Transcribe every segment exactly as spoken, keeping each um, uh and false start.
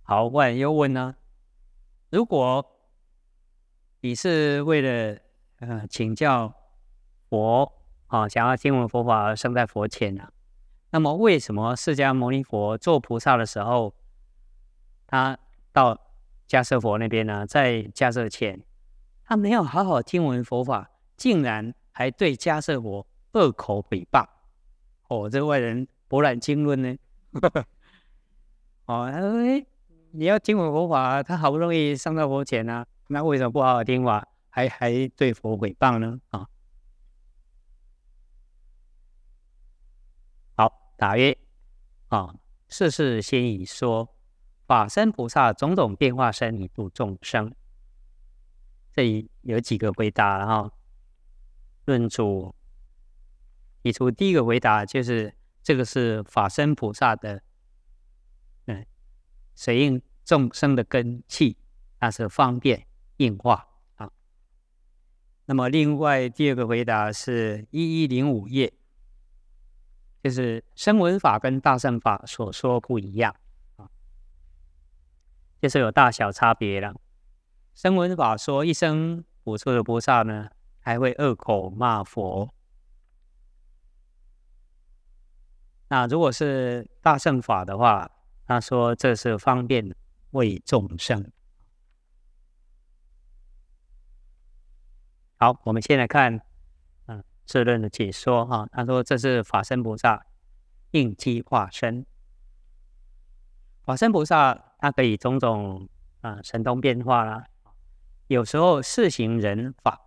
好，外人又问呢、如果你是为了呃请教佛啊，想要听闻佛法而生在佛前啊，那么为什么释迦牟尼佛做菩萨的时候，他到迦叶佛那边呢，在迦叶前，他没有好好听闻佛法，竟然还对迦叶佛恶口诽谤？哦，这外人博览经论呢。哦，他说：“哎，你要听闻佛法，他好不容易上到佛前啊，那为什么不好好听法，还还对佛诽谤呢？”啊，好，答曰：啊，世事先已说，法身菩萨种种变化身以度众生。这里有几个回答了哈。论主提出第一个回答就是这个是法身菩萨的，嗯，随应众生的根器，那是方便应化啊。那么另外第二个回答是一一零五页，就是声闻法跟大乘法所说不一样啊，就是有大小差别了。声闻法说一生补处的菩萨呢，还会恶口骂佛。那如果是大乘法的话，他说这是方便为众生。好，我们先来看嗯这论的解说哈、啊。他说这是法身菩萨应机化身。法身菩萨他可以种种啊神通变化啦，有时候示行人法，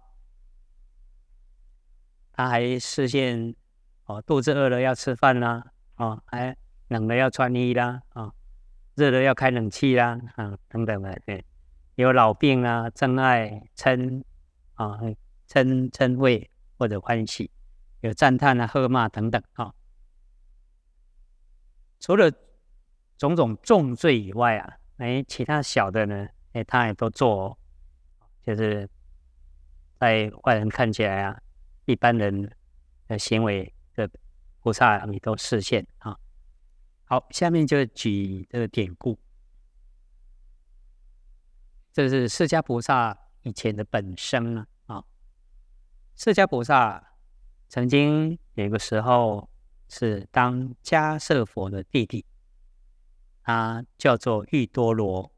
他还示现哦肚子饿了要吃饭啦，哦还冷了要穿衣啦，啊热了要开冷气啦，啊等等的，对，有老病啊、憎爱、嗔啊、嗔嗔恚或者欢喜，有赞叹啊、喝骂等等啊。除了种种重罪以外啊，哎，其他小的呢，哎，他也都做、哦，就是在外人看起来啊，一般人的行为的菩萨你都示现啊。好，下面就举这个典故，这是释迦菩萨以前的本生啊。啊，释迦菩萨曾经有一个时候是当迦叶佛的弟弟，他叫做玉多罗。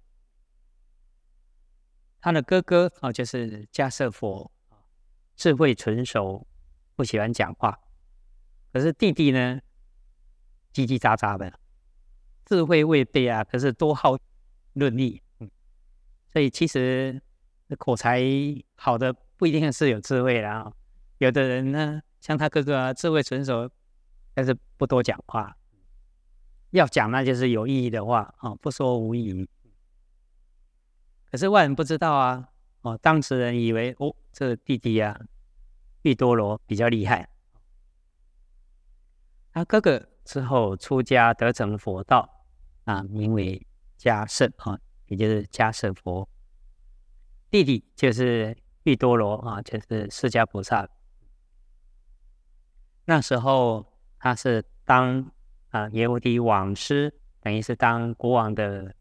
他的哥哥啊，就是迦叶佛，智慧纯熟，不喜欢讲话。可是弟弟呢，叽叽喳喳的，智慧未备啊，可是多好论议。嗯，所以其实口才好的不一定是有智慧啦、啊。有的人呢，像他哥哥啊，智慧纯熟，但是不多讲话。要讲那就是有意义的话啊，不说无益。可是外人不知道啊，哦，当时人以为哦，这弟弟啊，玉多罗比较厉害。他哥哥之后出家得成佛道啊，名为迦叶啊，也就是迦叶佛。弟弟就是玉多罗啊，就是释迦菩萨。那时候他是当啊耶无帝王师，等于是当国王的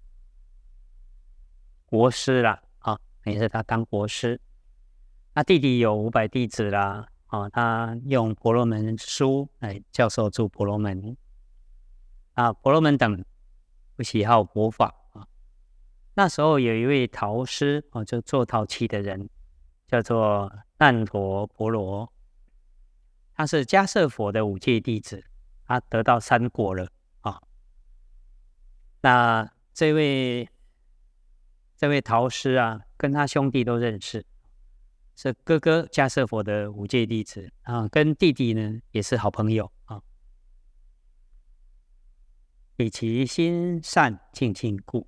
国师啦啊，等于是他当国师。那弟弟有五百弟子啦，啊，他用婆罗门书来教授诸婆罗门啊，婆罗门等不喜好佛法啊。那时候有一位陶师啊，就做陶器的人，叫做难陀婆罗，他是迦叶佛的五戒弟子，他得到三果了啊。那这位这位陶师啊，跟他兄弟都认识。是哥哥迦叶佛的五戒弟子啊，跟弟弟呢也是好朋友啊。以其心善敬亲故，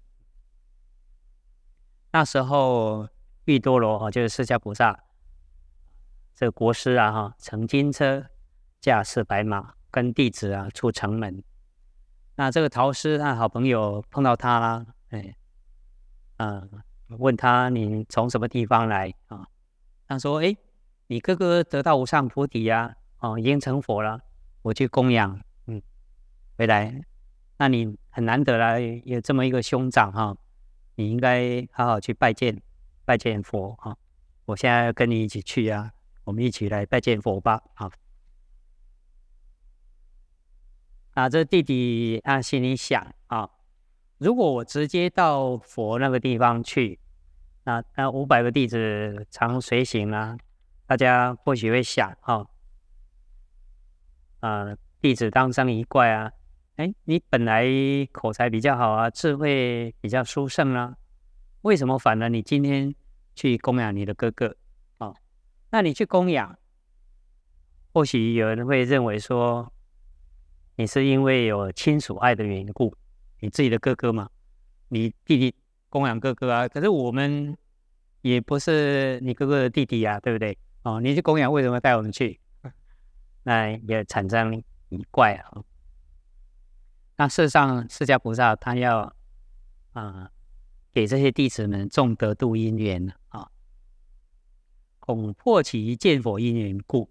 那时候玉多罗啊，就是释迦菩萨这个国师啊哈，乘金车驾四白马，跟弟子啊出城门。那这个陶师他好朋友碰到他啦，哎，啊，问他你从什么地方来啊？他说：“哎，你哥哥得到无上菩提呀、啊，哦，已经成佛了，我去供养，嗯，回来。 那你很难得啦，有这么一个兄长哈，你应该好好去拜见拜见佛哈。我现在要跟你一起去啊，我们一起来拜见佛吧。好，啊，这弟弟他心里想啊，如果我直接到佛那个地方去，那那五百个弟子常随行啊，大家或许会想哈，啊，弟子当生一怪啊，哎，你本来口才比较好啊，智慧比较殊胜啊，为什么反而你今天去供养你的哥哥？哦，那你去供养，或许有人会认为说，你是因为有亲属爱的缘故，你自己的哥哥嘛，你弟弟供养哥哥啊，可是我们也不是你哥哥的弟弟啊，对不对？哦，你去供养，为什么带我们去？那也产生疑怪啊。那事实上，释迦菩萨他要啊、呃、给这些弟子们种得度因缘啊，恐破其见佛因缘故。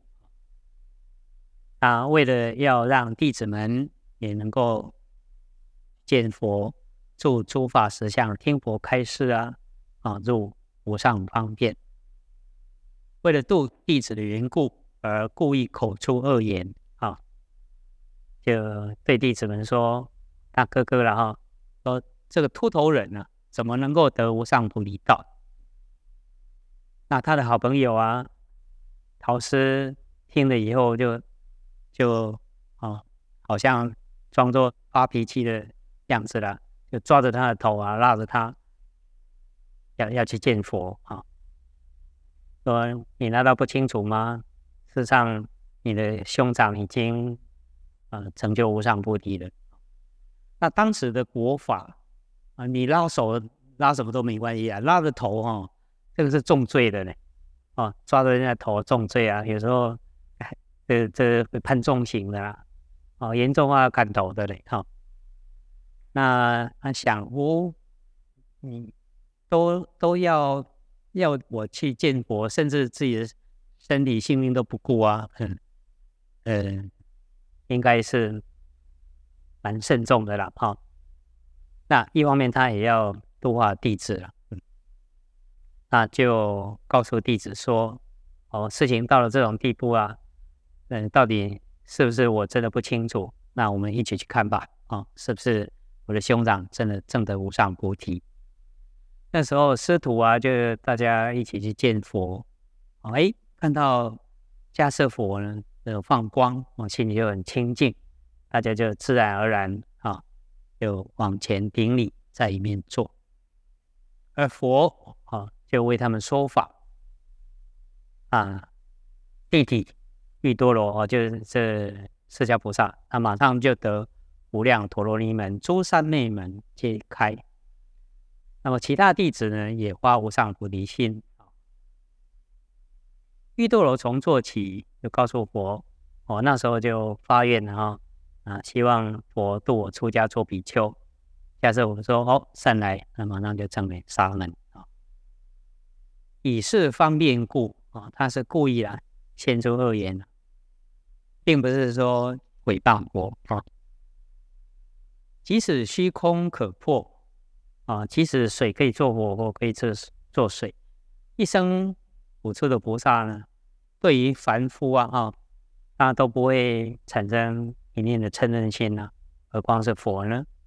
啊，为了要让弟子们也能够见佛，住诸法实相，听佛开示啊，啊，入无上方便。为了度弟子的缘故，而故意口出恶言啊，就对弟子们说：“大哥哥了哈，说这个秃头人呢、啊，怎么能够得无上菩提道？”那他的好朋友啊，陶师听了以后就就啊，好像装作发脾气的样子了，就抓着他的头啊，拉着他要要去见佛啊，说你难道不清楚吗？事实上，你的兄长已经呃成就无上菩提了。那当时的国法啊，你拉手拉什么都没关系啊，拉着头哈、哦，这个是重罪的呢。哦，抓着人家头重罪啊，有时候这这会判重刑的啦，哦，严重话要砍头的嘞，哈、哦。那他想，哦，你都都要要我去见佛，甚至自己的身体性命都不顾啊，嗯嗯，应该是蛮慎重的啦，哈、哦。那一方面他也要度化弟子了，嗯，那就告诉弟子说，哦，事情到了这种地步啊，嗯，到底是不是我真的不清楚？那我们一起去看吧，哦，是不是我的兄长真的证得无上菩提？那时候师徒啊，就大家一起去见佛，哦，哎，看到迦叶佛呢，呃，放光，我、哦、心里就很清净，大家就自然而然啊、哦，就往前顶礼，在里面坐，而佛啊、哦，就为他们说法啊，弟弟喻多罗哦，就是这释迦菩萨，他马上就得无量陀罗尼门，诸三昧门皆开。那么其他弟子呢，也发无上菩提心。喻多罗从坐起，就告诉佛，哦，那时候就发愿了哈，啊，希望佛度我出家做比丘。下次我们说，哦，善来，那马上就证了沙门啊。以是方便故啊，他是故意啦，现出恶言，并不是说诽谤佛啊。即使虚空可破啊，即使水可以做火，火可以做水，一生补出的菩萨呢，对于凡夫啊，啊，他都不会产生一念的嗔恨心啊，何况是佛呢？